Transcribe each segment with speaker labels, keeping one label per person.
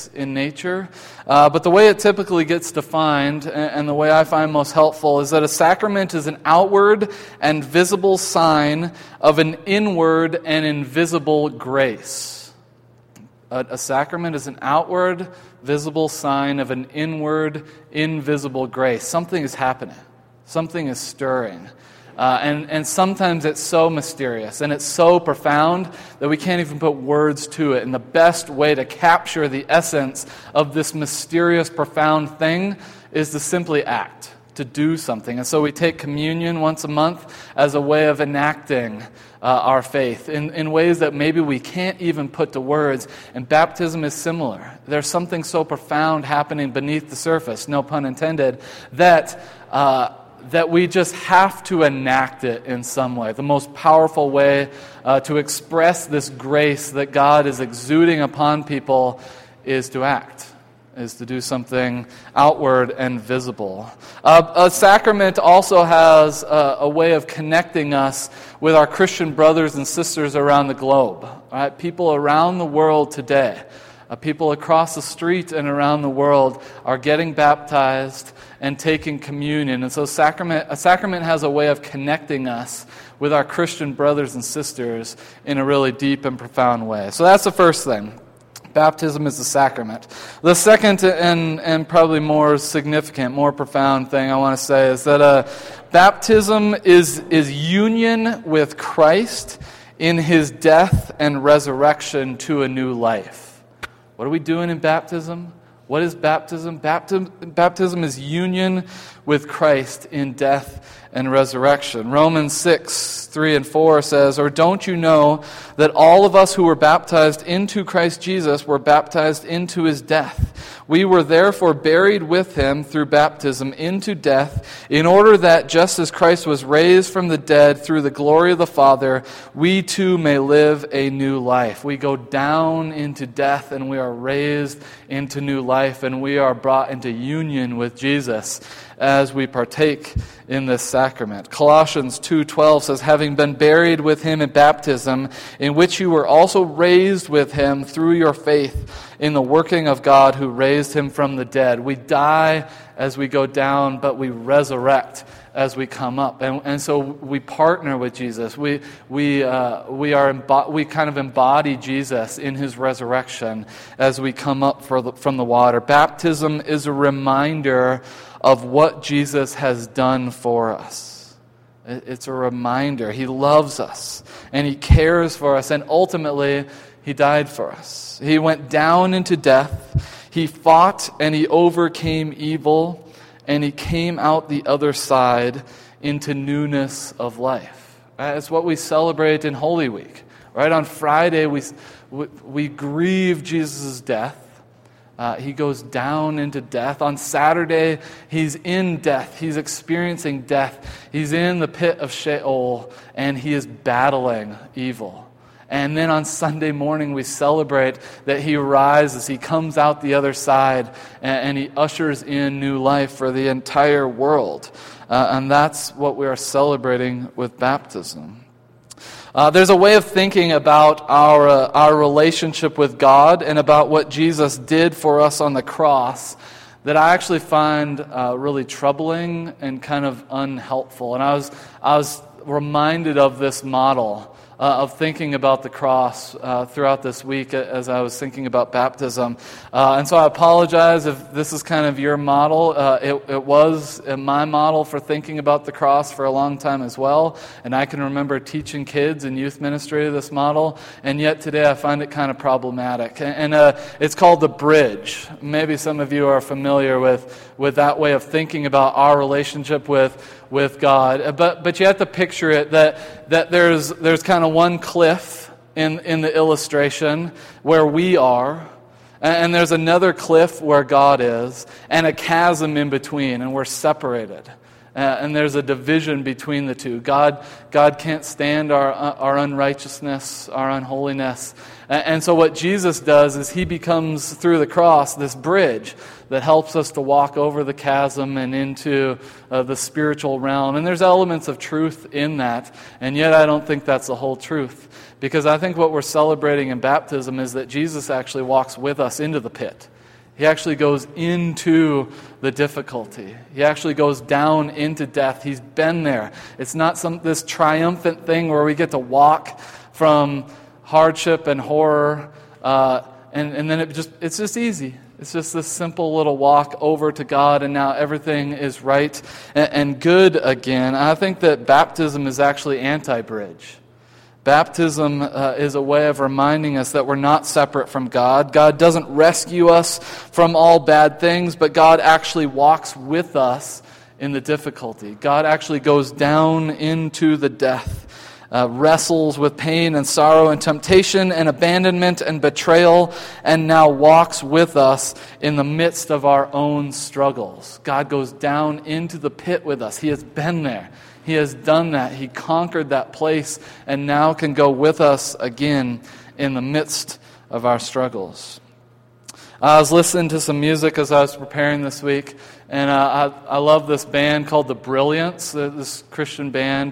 Speaker 1: grace in nature. But the way it typically gets defined, and the way I find most helpful, is that a sacrament is an outward and visible sign of an inward and invisible grace. A sacrament is an outward, visible sign of an inward, invisible grace. Something is happening. Something is stirring. And sometimes it's so mysterious and it's so profound that we can't even put words to it. And the best way to capture the essence of this mysterious, profound thing is to simply act, to do something. And so we take communion once a month as a way of enacting our faith in ways that maybe we can't even put to words. And baptism is similar. There's something so profound happening beneath the surface, no pun intended, that we just have to enact it in some way. The most powerful way to express this grace that God is exuding upon people is to act, is to do something outward and visible. A sacrament also has a way of connecting us with our Christian brothers and sisters around the globe. Right? People around the world today, people across the street and around the world are getting baptized and taking communion. And so a sacrament has a way of connecting us with our Christian brothers and sisters in a really deep and profound way. So that's the first thing. Baptism is a sacrament. The second and probably more significant, more profound thing I want to say is that baptism is union with Christ in His death and resurrection to a new life. What are we doing in baptism? What is baptism? Baptism is union with Christ in death and resurrection. Romans 6:3-4 says, "Or don't you know that all of us who were baptized into Christ Jesus were baptized into His death? We were therefore buried with Him through baptism into death, in order that just as Christ was raised from the dead through the glory of the Father, we too may live a new life." We go down into death and we are raised into new life, and we are brought into union with Jesus as we partake in this sacrament. Colossians 2:12 says, "Having been buried with Him in baptism, in which you were also raised with Him through your faith in the working of God who raised Him from the dead." We die as we go down, but we resurrect as we come up, and so we partner with Jesus. We kind of embody Jesus in His resurrection as we come up from the water. Baptism is a reminder of what Jesus has done for us. It's a reminder. He loves us and He cares for us, and ultimately He died for us. He went down into death. He fought and He overcame evil, and He came out the other side into newness of life. It's what we celebrate in Holy Week. Right? On Friday, we grieve Jesus' death. He goes down into death. On Saturday, He's in death. He's experiencing death. He's in the pit of Sheol, and He is battling evil. And then on Sunday morning, we celebrate that He rises. He comes out the other side, and He ushers in new life for the entire world. And that's what we are celebrating with baptism. There's a way of thinking about our relationship with God and about what Jesus did for us on the cross that I actually find really troubling and kind of unhelpful. And I was reminded of this model of thinking about the cross throughout this week as I was thinking about baptism. And so I apologize if this is kind of your model. It was my model for thinking about the cross for a long time as well. And I can remember teaching kids in youth ministry this model. And yet today I find it kind of problematic. And it's called the bridge. Maybe some of you are familiar with that way of thinking about our relationship with God. But you have to picture it that there's kind of one cliff in the illustration where we are, and there's another cliff where God is, and a chasm in between, and we're separated. And there's a division between the two. God can't stand our unrighteousness, our unholiness. And so what Jesus does is He becomes, through the cross, this bridge that helps us to walk over the chasm and into the spiritual realm. And there's elements of truth in that, and yet I don't think that's the whole truth. Because I think what we're celebrating in baptism is that Jesus actually walks with us into the pit. He actually goes into the difficulty. He actually goes down into death. He's been there. It's not this triumphant thing where we get to walk from hardship and horror, and then it's just easy. It's just this simple little walk over to God, and now everything is right and good again. I think that baptism is actually anti-bridge. Baptism is a way of reminding us that we're not separate from God. God doesn't rescue us from all bad things, but God actually walks with us in the difficulty. God actually goes down into the death, wrestles with pain and sorrow and temptation and abandonment and betrayal, and now walks with us in the midst of our own struggles. God goes down into the pit with us. He has been there. He has done that. He conquered that place and now can go with us again in the midst of our struggles. I was listening to some music as I was preparing this week, and I love this band called The Brilliance, this Christian band.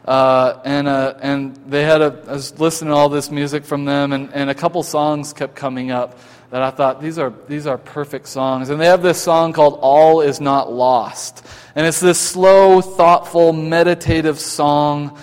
Speaker 1: And they had I was listening to all this music from them, and a couple songs kept coming up that I thought, these are perfect songs. And they have this song called All Is Not Lost. And it's this slow, thoughtful, meditative song.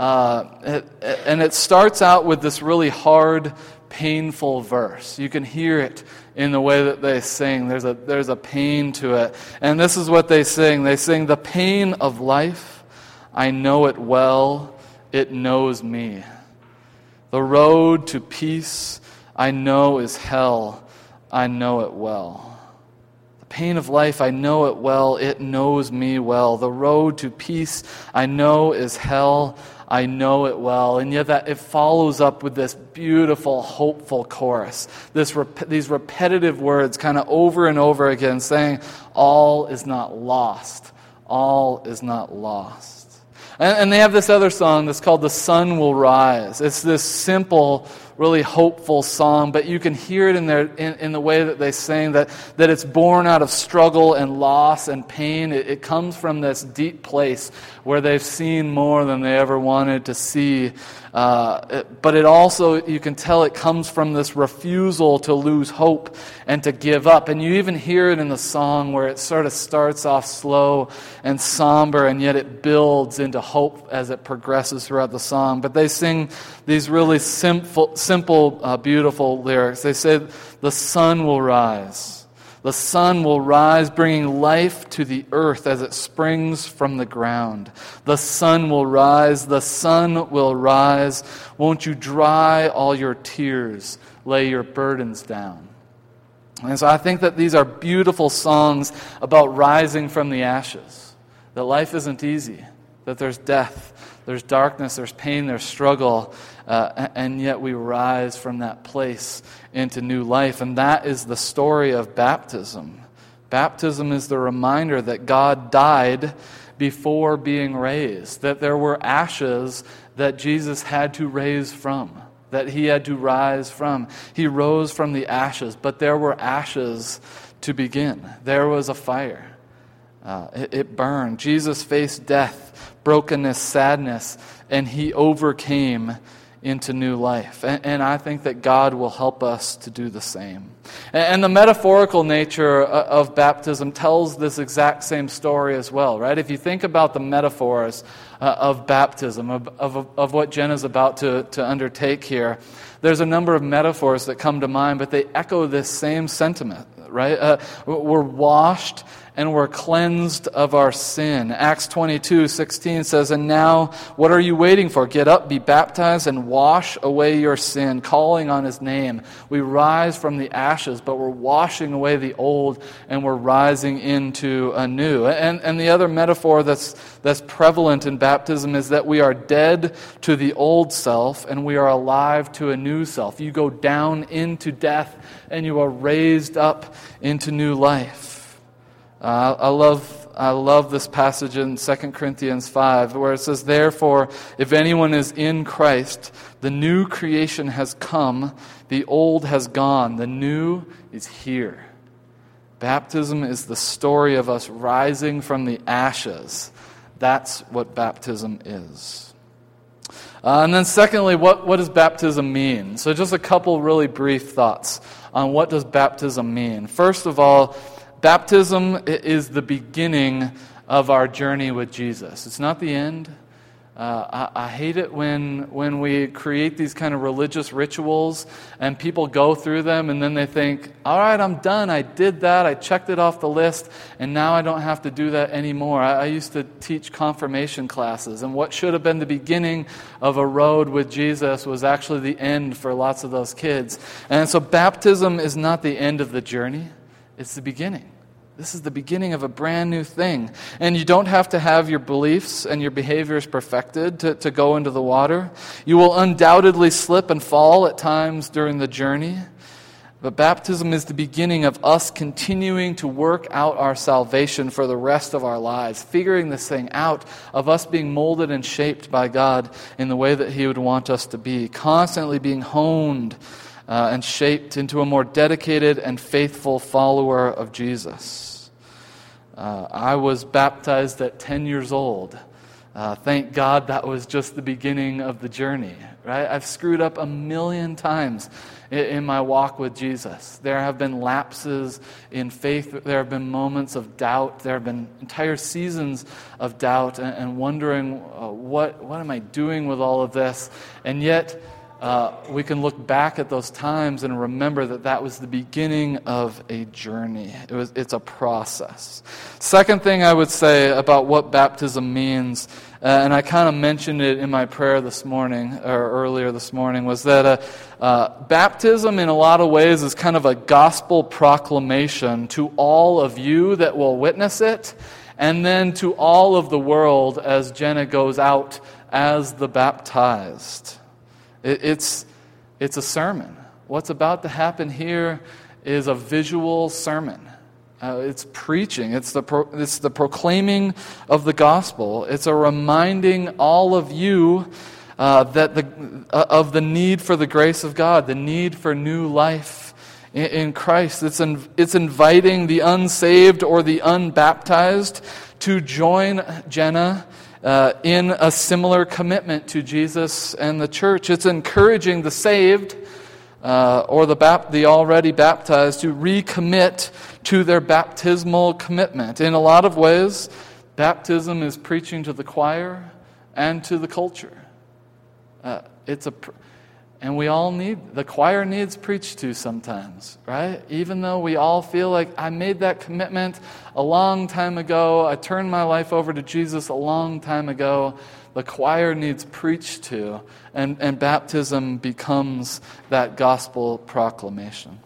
Speaker 1: And it starts out with this really hard, painful verse. You can hear it in the way that they sing. There's a pain to it. And this is what they sing. They sing, "The pain of life, I know it well, it knows me. The road to peace, I know is hell, I know it well. The pain of life, I know it well, it knows me well. The road to peace, I know is hell, I know it well." And yet that it follows up with this beautiful, hopeful chorus. These repetitive words kind of over and over again saying, all is not lost. All is not lost. And they have this other song that's called "The Sun Will Rise." It's this simple, really hopeful song, but you can hear it in the way that they sing, that it's born out of struggle and loss and pain. It comes from this deep place where they've seen more than they ever wanted to see. But it also, you can tell it comes from this refusal to lose hope and to give up. And you even hear it in the song where it sort of starts off slow and somber, and yet it builds into hope as it progresses throughout the song. But they sing these really simple, beautiful lyrics. They say, "The sun will rise. The sun will rise, bringing life to the earth as it springs from the ground. The sun will rise, the sun will rise. Won't you dry all your tears, lay your burdens down?" And so I think that these are beautiful songs about rising from the ashes. That life isn't easy, that there's death, there's darkness, there's pain, there's struggle, and yet we rise from that place into new life. And that is the story of baptism. Baptism is the reminder that God died before being raised, that there were ashes that Jesus had to raise from, that he had to rise from. He rose from the ashes, but there were ashes to begin. There was a fire. It burned. Jesus faced death, brokenness, sadness, and he overcame into new life. And I think that God will help us to do the same. And the metaphorical nature of baptism tells this exact same story as well, right? If you think about the metaphors of baptism, of what Jen is about to undertake here, there's a number of metaphors that come to mind, but they echo this same sentiment, right? We're washed and we're cleansed of our sin. Acts 22:16 says, "And now, what are you waiting for? Get up, be baptized, and wash away your sin, calling on his name." We rise from the ashes, but we're washing away the old, and we're rising into a new. And the other metaphor that's prevalent in baptism is that we are dead to the old self, and we are alive to a new self. You go down into death, and you are raised up into new life. I love this passage in 2 Corinthians 5 where it says, "Therefore, if anyone is in Christ, the new creation has come, the old has gone, the new is here." Baptism is the story of us rising from the ashes. That's what baptism is. And then secondly, what does baptism mean? So just a couple really brief thoughts on what does baptism mean. First of all, baptism is the beginning of our journey with Jesus. It's not the end. I hate it when we create these kind of religious rituals and people go through them and then they think, all right, I'm done. I did that. I checked it off the list and now I don't have to do that anymore. I used to teach confirmation classes, and what should have been the beginning of a road with Jesus was actually the end for lots of those kids. And so baptism is not the end of the journey. It's the beginning. This is the beginning of a brand new thing. And you don't have to have your beliefs and your behaviors perfected to go into the water. You will undoubtedly slip and fall at times during the journey. But baptism is the beginning of us continuing to work out our salvation for the rest of our lives, figuring this thing out, of us being molded and shaped by God in the way that He would want us to be, constantly being honed and shaped into a more dedicated and faithful follower of Jesus. I was baptized at 10 years old. Thank God that was just the beginning of the journey, right? I've screwed up 1,000,000 times in my walk with Jesus. There have been lapses in faith. There have been moments of doubt. There have been entire seasons of doubt and wondering, what am I doing with all of this? And yet, we can look back at those times and remember that was the beginning of a journey. It's a process. Second thing I would say about what baptism means, and I kind of mentioned it in my prayer this morning, or earlier this morning, was that baptism in a lot of ways is kind of a gospel proclamation to all of you that will witness it, and then to all of the world as Jenna goes out as the baptized. It's a sermon. What's about to happen here is a visual sermon. It's preaching. It's the proclaiming of the gospel. It's a reminding all of you of the need for the grace of God, the need for new life in Christ. It's inviting the unsaved or the unbaptized to join Jenna in a similar commitment to Jesus and the church. It's encouraging the saved or the already baptized to recommit to their baptismal commitment. In a lot of ways, baptism is preaching to the choir and to the culture. And we all the choir needs preached to sometimes, right? Even though we all feel like, I made that commitment a long time ago, I turned my life over to Jesus a long time ago, the choir needs preached to, and baptism becomes that gospel proclamation.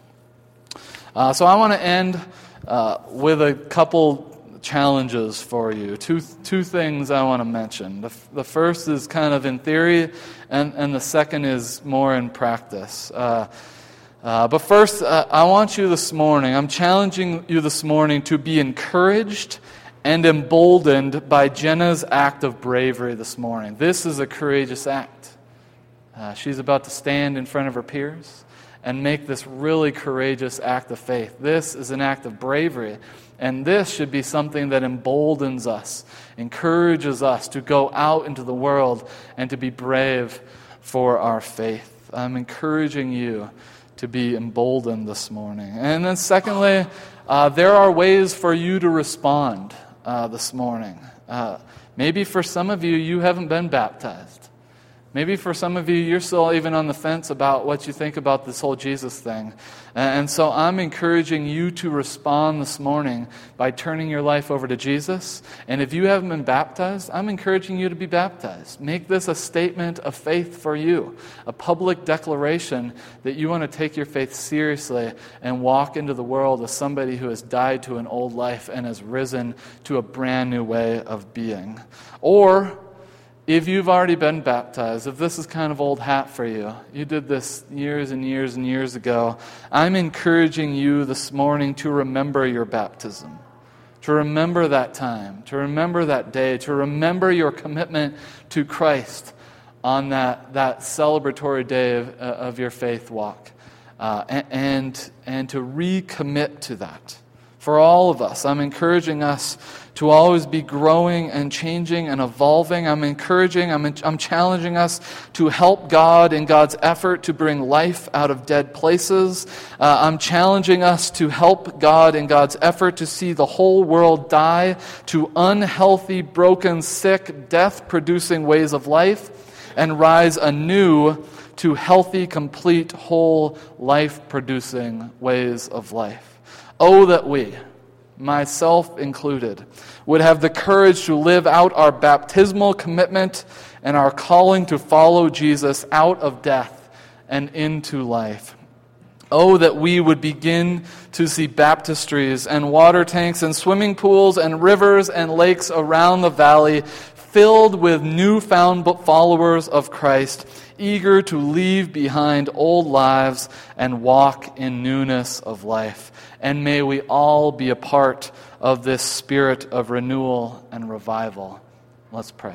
Speaker 1: So I want to end with a couple challenges for you. Two things I want to mention. The first is kind of in theory, and the second is more in practice. But first, I want you this morning, I'm challenging you this morning to be encouraged and emboldened by Jenna's act of bravery this morning. This is a courageous act. She's about to stand in front of her peers and make this really courageous act of faith. This is an act of bravery. And this should be something that emboldens us, encourages us to go out into the world and to be brave for our faith. I'm encouraging you to be emboldened this morning. And then secondly, there are ways for you to respond this morning. Maybe for some of you, you haven't been baptized. Maybe for some of you, you're still even on the fence about what you think about this whole Jesus thing. And so I'm encouraging you to respond this morning by turning your life over to Jesus. And if you haven't been baptized, I'm encouraging you to be baptized. Make this a statement of faith for you, a public declaration that you want to take your faith seriously and walk into the world as somebody who has died to an old life and has risen to a brand new way of being. Or if you've already been baptized, if this is kind of old hat for you, you did this years and years and years ago, I'm encouraging you this morning to remember your baptism, to remember that time, to remember that day, to remember your commitment to Christ on that celebratory day of your faith walk, and to recommit to that For all of us, I'm encouraging us to always be growing and changing and evolving. I'm challenging us to help God in God's effort to bring life out of dead places. I'm challenging us to help God in God's effort to see the whole world die to unhealthy, broken, sick, death-producing ways of life and rise anew to healthy, complete, whole, life-producing ways of life. Oh, that we, myself included, would have the courage to live out our baptismal commitment and our calling to follow Jesus out of death and into life. Oh, that we would begin to see baptistries and water tanks and swimming pools and rivers and lakes around the valley filled with newfound followers of Christ, eager to leave behind old lives and walk in newness of life. And may we all be a part of this spirit of renewal and revival. Let's pray.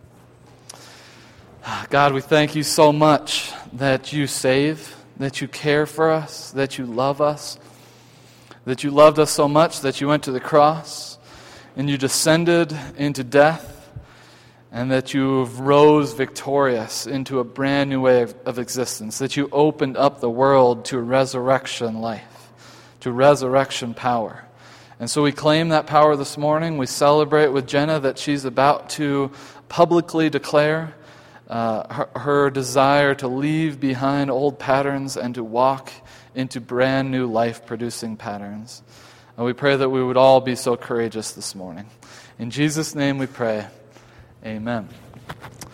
Speaker 1: God, we thank you so much that you save, that you care for us, that you love us, that you loved us so much that you went to the cross and you descended into death, and that you rose victorious into a brand new way of existence, that you opened up the world to resurrection life, to resurrection power. And so we claim that power this morning. We celebrate with Jenna that she's about to publicly declare her desire to leave behind old patterns and to walk into brand new life-producing patterns. And we pray that we would all be so courageous this morning. In Jesus' name we pray. Amen.